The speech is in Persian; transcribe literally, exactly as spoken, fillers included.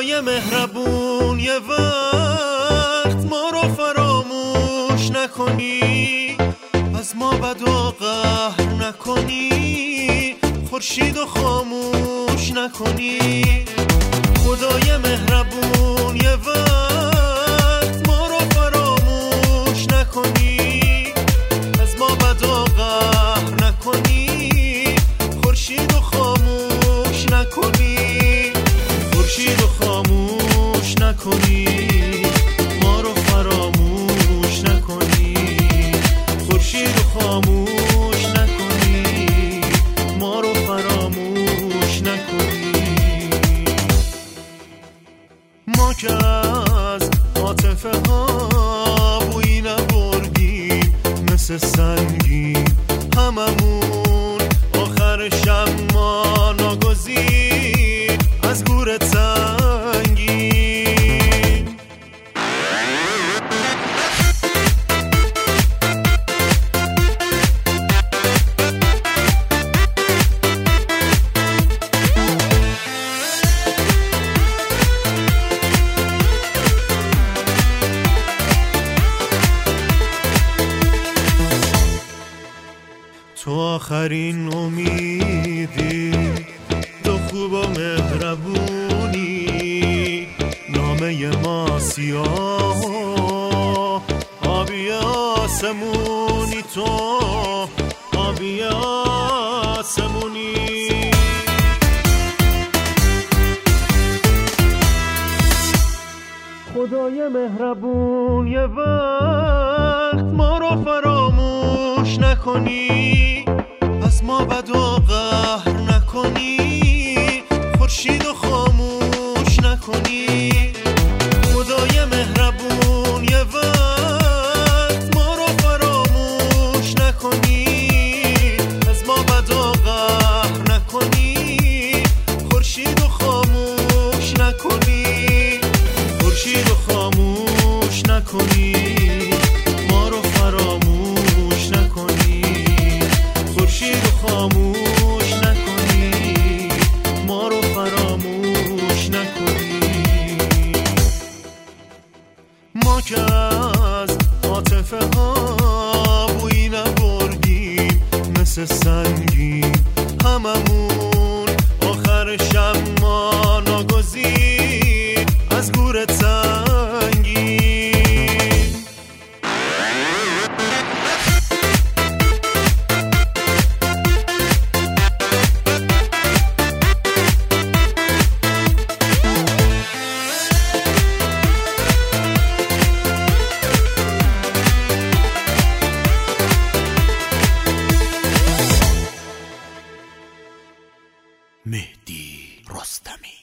خدای مهربون یه وقت ما رو فراموش نکنی، از ما بد و قهر نکنی، خورشید و خاموش نکنی. خدای مهربون یه وقت ما رو فراموش نکنی، از ما بد و قهر نکنی، خورشید و خاموش نکنی، خورشید و خاموش نکنی، ما رو فراموش نکنی، خورشید و خاموش نکنی، ما رو فراموش نکنی. ما که از عاطفه ها بویی نبردیم مثل سنگین، هممون آخرش اما ناگزیر از گور تنگیم. تو آخرین امیدی، تو خوب و مهربونی، نامه ما سیاه آبی آسمونی، تو آبی آسمونی. خدای مهربون یه وقت ما رو فراموش نکنی، از ما بد و قهر نکنی، خورشید و خاموش نکنی. خدای مهربون یه وقت ما رو فراموش نکنی، از ما بد و قهر نکنی، خورشید و خاموش نکنی، خورشید و خاموش نکنی، ما رو فراموش نکنی، خورشید و خاموش نکنی، ما رو فراموش نکنی. ما که از عاطفه ها بویی نبردیم مثل سنگین، هممون آخرش اما ناگزیر از گور تنگیم. مهدی رستمی.